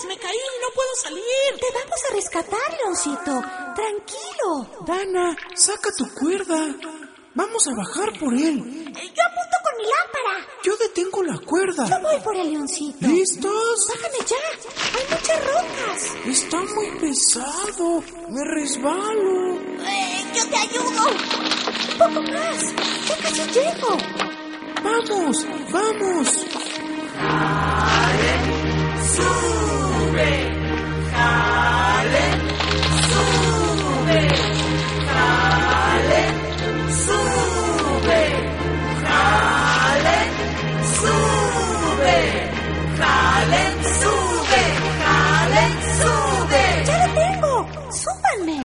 ayudes! ¡Me caí! ¡No puedo salir! Te vamos a rescatar, Leoncito. Tranquilo. Dana, saca tu cuerda. Vamos a bajar por él. Yo apunto con mi lámpara. Yo detengo la cuerda. Yo voy por el Leoncito. ¿Listos? Bájame ya. Hay muchas rocas. Está muy pesado. Me resbalo. Yo te ayudo. Un poco más. Ya casi llego. ¡Vamos! ¡Vamos! ¡Sí!